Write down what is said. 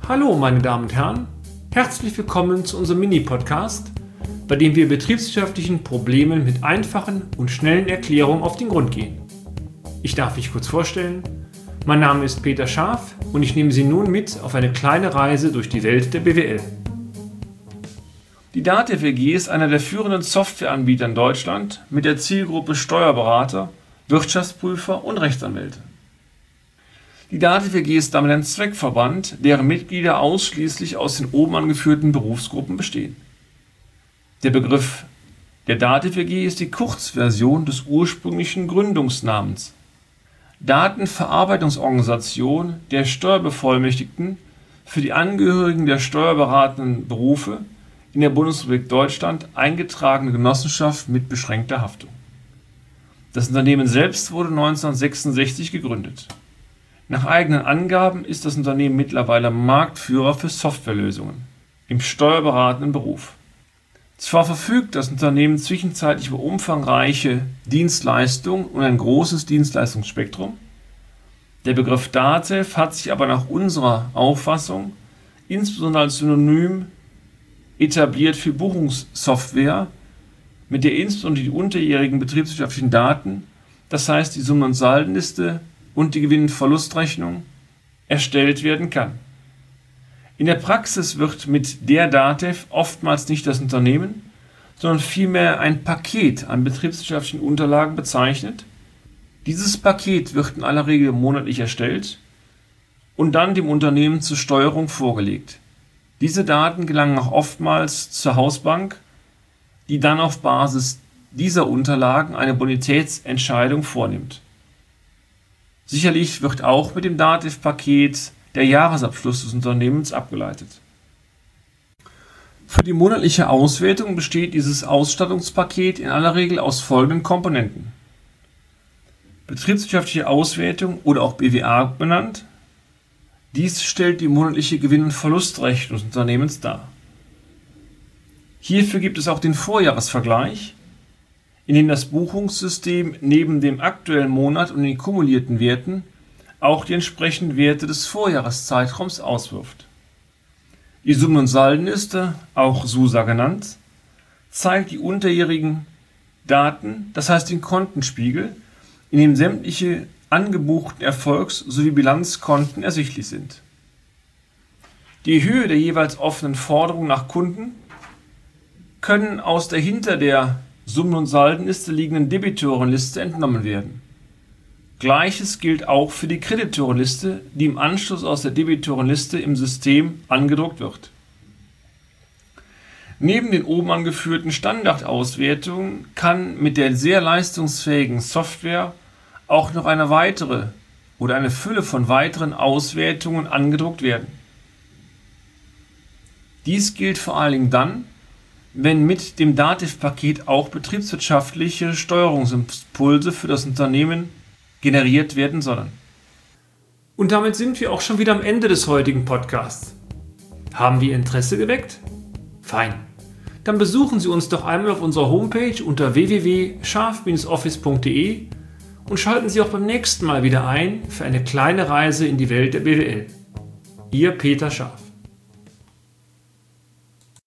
Hallo meine Damen und Herren, herzlich willkommen zu unserem Mini-Podcast, bei dem wir betriebswirtschaftlichen Problemen mit einfachen und schnellen Erklärungen auf den Grund gehen. Ich darf mich kurz vorstellen, mein Name ist Peter Scharf und ich nehme Sie nun mit auf eine kleine Reise durch die Welt der BWL. Die DATEV AG ist einer der führenden Softwareanbieter in Deutschland mit der Zielgruppe Steuerberater, Wirtschaftsprüfer und Rechtsanwälte. Die DATEV AG ist damit ein Zweckverband, deren Mitglieder ausschließlich aus den oben angeführten Berufsgruppen bestehen. Der Begriff der DATEV AG ist die Kurzversion des ursprünglichen Gründungsnamens. Datenverarbeitungsorganisation der Steuerbevollmächtigten für die Angehörigen der steuerberatenden Berufe in der Bundesrepublik Deutschland eingetragene Genossenschaft mit beschränkter Haftung. Das Unternehmen selbst wurde 1966 gegründet. Nach eigenen Angaben ist das Unternehmen mittlerweile Marktführer für Softwarelösungen im steuerberatenden Beruf. Zwar verfügt das Unternehmen zwischenzeitlich über umfangreiche Dienstleistungen und ein großes Dienstleistungsspektrum, der Begriff DATEV hat sich aber nach unserer Auffassung insbesondere als Synonym etabliert für Buchungssoftware, mit der insbesondere die unterjährigen betriebswirtschaftlichen Daten, das heißt die Summen- und Saldenliste und die Gewinn- und Verlustrechnung, erstellt werden kann. In der Praxis wird mit der DATEV oftmals nicht das Unternehmen, sondern vielmehr ein Paket an betriebswirtschaftlichen Unterlagen bezeichnet. Dieses Paket wird in aller Regel monatlich erstellt und dann dem Unternehmen zur Steuerung vorgelegt. Diese Daten gelangen auch oftmals zur Hausbank, die dann auf Basis dieser Unterlagen eine Bonitätsentscheidung vornimmt. Sicherlich wird auch mit dem DATEV-Paket der Jahresabschluss des Unternehmens abgeleitet. Für die monatliche Auswertung besteht dieses Ausstattungspaket in aller Regel aus folgenden Komponenten: Betriebswirtschaftliche Auswertung oder auch BWA benannt. Dies stellt die monatliche Gewinn- und Verlustrechnung des Unternehmens dar. Hierfür gibt es auch den Vorjahresvergleich, in dem das Buchungssystem neben dem aktuellen Monat und den kumulierten Werten auch die entsprechenden Werte des Vorjahreszeitraums auswirft. Die Summen- und Saldenliste, auch SUSA genannt, zeigt die unterjährigen Daten, das heißt den Kontenspiegel, in dem sämtliche angebuchten Erfolgs- sowie Bilanzkonten ersichtlich sind. Die Höhe der jeweils offenen Forderungen nach Kunden können aus der hinter der Summen- und Saldenliste liegenden Debitorenliste entnommen werden. Gleiches gilt auch für die Kreditorenliste, die im Anschluss aus der Debitorenliste im System angedruckt wird. Neben den oben angeführten Standardauswertungen kann mit der sehr leistungsfähigen Software auch noch eine weitere oder eine Fülle von weiteren Auswertungen angedruckt werden. Dies gilt vor allen Dingen dann, wenn mit dem DATEV-Paket auch betriebswirtschaftliche Steuerungsimpulse für das Unternehmen generiert werden sollen. Und damit sind wir auch schon wieder am Ende des heutigen Podcasts. Haben wir Interesse geweckt? Fein. Dann besuchen Sie uns doch einmal auf unserer Homepage unter www.scharf-office.de und schalten Sie auch beim nächsten Mal wieder ein für eine kleine Reise in die Welt der BWL. Ihr Peter Scharf.